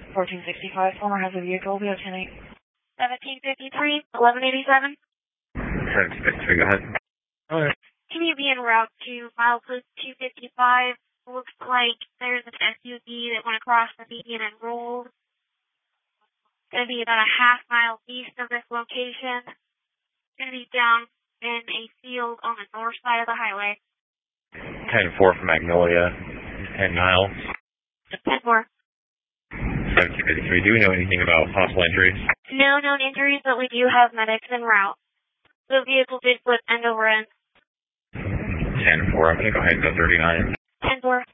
1465, former has a vehicle, be 10-8. 1753, 1187. 1753, go ahead. Alright. Can you be en route to milepost 255? Looks like there's an SUV that went across the median and rolled. It's going to be about a half mile east of this location. It's going to be down in a field on the north side of the highway. 10-4 from Magnolia, 10 miles. 10-4. 1753, do we know anything about possible injuries? No known injuries, but we do have medics en route. The vehicle did flip end over end. 10-4, I'm going to go ahead and go 39. 10-4.